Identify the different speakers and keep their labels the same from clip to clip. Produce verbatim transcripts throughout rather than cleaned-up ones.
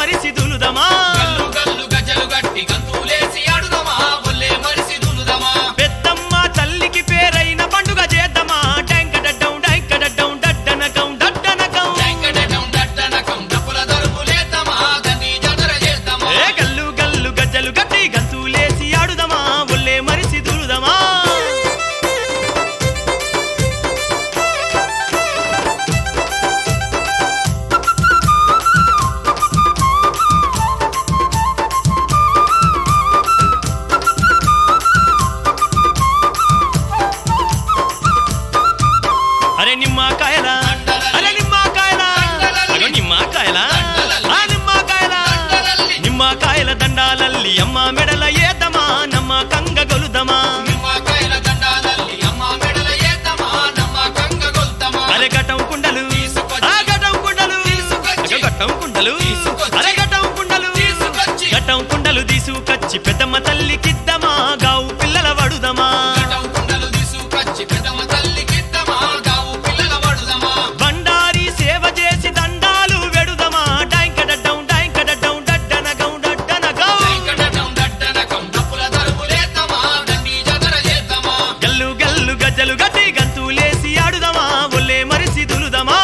Speaker 1: మరిసి దులుదమా
Speaker 2: గల్లు గల్లు గజలు గట్టి గంతులేసి ఆడుదమా ఒల్లే మరిసి దులుదమా
Speaker 1: పెద్దమ్మ తల్లికి పేరైన పండుగ చేద్దామా డంకడడ్డం డంకడడ్డం డడ్డనకం డడ్డనకం
Speaker 2: డంకడడం డడ్డనకం డప్పుల దరుపులేద్దామా దండి జాతర చేద్దామా
Speaker 1: ఏ గల్లు గల్లు గజ్జలు గట్టి గంతులేసి ఆడుదమా ఒల్లే మరిసి దులుదమా అరే నిమ్మకాయల అరే నిమ్మకాయల అగో నిమ్మకాయల ఆ నిమ్మకాయల నిమ్మకాయల దండాలల్లి అమ్మ మెడల ఏదమా నమ్మ కంగ గొలుదమా
Speaker 2: నిమ్మకాయల దండాలల్లి అమ్మ మెడల ఏద్దామా నమ్మ కంగ గొల్తమా
Speaker 1: అరే గటం కుండలు ఆ గటం కుండలు అగో గటం కుండలు అరే గటం కుండలు
Speaker 2: తీసుకొచ్చి
Speaker 1: గటం కుండలు తీసుకొచ్చి పెద్దమ్మ తల్లికిద్దమా గావు పిల్లల వడుదమా
Speaker 2: గటం కుండలు తీసుకొచ్చి పెద్దమ్మ తల్లికిద్దామా గావు పిల్లల వడుదమా
Speaker 1: బండారి సేవ చేసి దండాలు వెడుదమా డాంకడడ్డం డాంకడడ్డం డడ్డనగం డడ్డనగం
Speaker 2: డంకడడం డడ్డనకం డప్పుల దరుపులేద్దామా దండి జాతర చేద్దామా
Speaker 1: గల్లు గల్లు గజ్జలు గట్టి గంతులేసి ఆడుదమా ఒల్లే మరిసి దులుదమా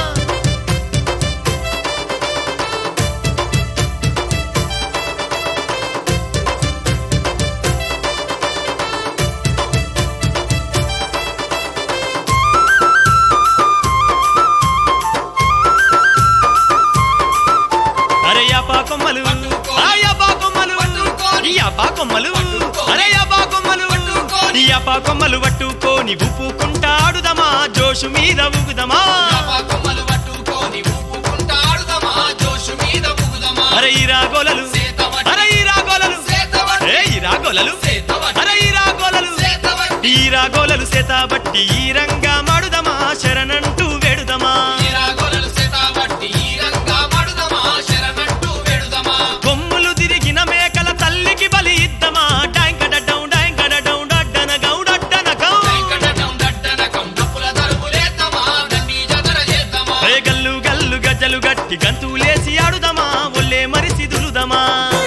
Speaker 1: అరే యాపా కొమ్మలు ఆ యాపా కొమ్మలు ఈ యాపా కొమ్మలు అరే యాపా కొమ్మలు ఈ యాపా కొమ్మలు పట్టుకొని ఉప్పుకుంటాడుదమా జోషు మీద ఊగుదమా
Speaker 2: యాపా కొమ్మలు పట్టుకొని ఊపుకుంటా ఆడుదమా జోషు మీద ఊగుదమా
Speaker 1: అరే ఈ రాగోలలు
Speaker 2: సేతవట్టి
Speaker 1: అరే ఈ రాగోలలు
Speaker 2: సేతవట్టి
Speaker 1: ఏ ఈ రాగోలలు
Speaker 2: సేతవట్టి
Speaker 1: అరే ఈ రాగోలలు
Speaker 2: సేతవట్టి
Speaker 1: ఈ రాగోలలు సేతాబట్టి ఈ రంగా మాడుదమా శరణంటూ వేడుదమా
Speaker 2: ఈరాగొలలు సేతవట్టి ఈ రంగా మడుదమా శరణంటూ వేడుదమా
Speaker 1: కొమ్ములు తిరిగిన మేకల తల్లికి బలి ఇద్దమా డాంకడడ్డం డాంకడడ్డం డడ్డనగం డడ్డనగం
Speaker 2: డంకడడం డడ్డనకం డప్పుల దరుపులేద్దామా దండి జాతర చేద్దామా
Speaker 1: ఏ గల్లు గల్లు గజ్జలు గట్టి గంతులేసి ఆడుదమా ఒల్లే మరిసి దులుదమా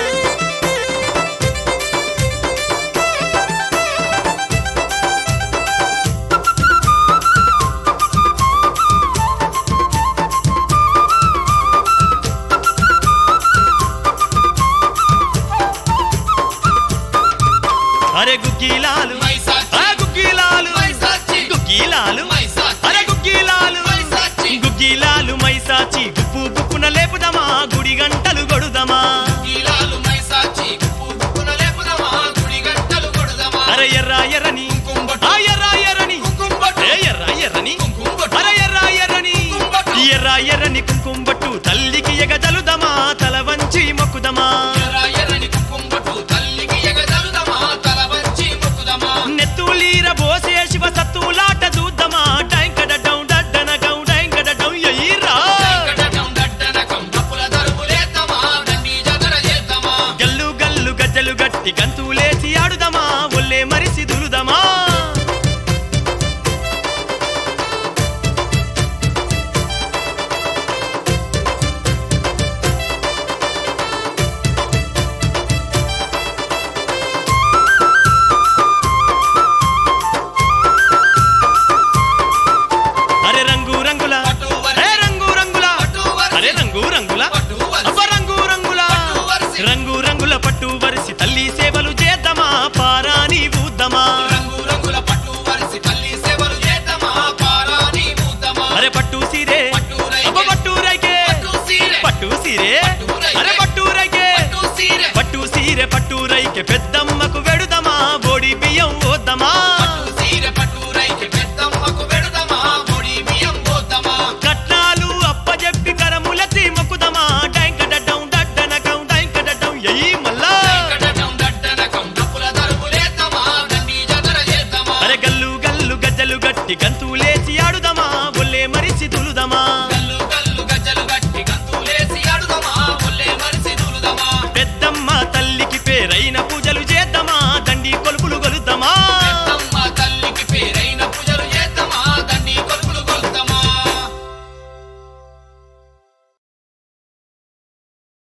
Speaker 1: అరే గుగ్గిలాలు
Speaker 2: మైసాచి
Speaker 1: ఆ గుగ్గిలాలు
Speaker 2: మైసాచి
Speaker 1: గుగ్గిలాలు
Speaker 2: మైసాచి
Speaker 1: అరే గుగ్గిలాలు
Speaker 2: మైసాచి
Speaker 1: గుగ్గిలాలు మైసాచి గుప్పు గుప్పున లేపుదమా గుడి గంటలు గొడుదమా
Speaker 2: గీలాలు మైసాచి గుప్పు గుప్పున లేపుదమా గుడి గంటలు కొడుదమా
Speaker 1: అరే ఎర్ర ఎర్రని
Speaker 2: కుంకుమ
Speaker 1: ఆ ఎర్ర ఎర్రని
Speaker 2: కుంకుమ బొట్టు
Speaker 1: ఏ ఎర్ర ఎర్రని
Speaker 2: కుంకుమ బొట్టు
Speaker 1: అరే ఎర్ర ఎర్రని
Speaker 2: కుంకుమ బొట్టు
Speaker 1: ఈ ఎర్ర ఎర్రని కుంకుమ బట్టు తల్లికి ఎగజలుదమా తల వంచి మొక్కుదమా
Speaker 2: ఎర్ర ఎర్రని కుంకుమ బొట్టు తల్లికి ఎగదలుదమా తల వంచి మొక్కుదమా
Speaker 1: నెత్తులీర బోసే శివ సత్తులాట చూద్దామా డాంకడడ్డం డడ్డనగం డాంకడడ్డం ఎయ్యిరా
Speaker 2: డంకడడం డడ్డనకం డప్పుల దరుపులేద్దామా దండి జాతర చేద్దామా
Speaker 1: గల్లు గల్లు గజ్జలు గట్టి గంతులేసి ఆడుదమా ఒల్లే మరిసి దులుదమా అరే రంగు రంగుల
Speaker 2: పట్టు వరి
Speaker 1: ఏ రంగు రంగుల
Speaker 2: పట్టు వరి
Speaker 1: అరే రంగు రంగుల
Speaker 2: పట్టు వరి
Speaker 1: అబ్బ రంగు రంగుల
Speaker 2: పట్టు వరిసి
Speaker 1: రంగు రంగుల పట్టు వరిసి తల్లి సేవలు చేద్దామా పారాని ఊద్దమా
Speaker 2: రంగు రంగుల పట్టు వరిసి తల్లి సేవలు చేద్దామా పారాని ఊద్దమా
Speaker 1: అరే పట్టు సీరే
Speaker 2: పట్టు రైకే
Speaker 1: అబ్బ పట్టు రైకే
Speaker 2: పట్టు సీరే
Speaker 1: పట్టు సీరే
Speaker 2: పట్టు రైకే
Speaker 1: అరే పట్టు రైకే
Speaker 2: పట్టు సీరే
Speaker 1: పట్టు సీరే పట్టు రైకే పెద్దమ్మకు వెడుదమా బోడి బియ్యం ఓద్దమా
Speaker 2: పట్టు సీరే పట్టు రైకే పెద్దమ్మకు వెడుదమా పొడి బియ్యం పోద్దామా
Speaker 1: కట్నాలు అప్పజెప్పి కరములెత్తి మొక్కుదమా డాంకడడ్డం డడ్డనకం డాంకడడ్డం ఎయ్యి మల్లా
Speaker 2: డంకడడం డడ్డనకం డప్పుల దరుపులేద్దామా దండి జాతర చేద్దామా
Speaker 1: అరే గల్లు గల్లు గజ్జలు గట్టి గంతులేసి ఆడుదమా ఒల్లే మరిసి దులుదమా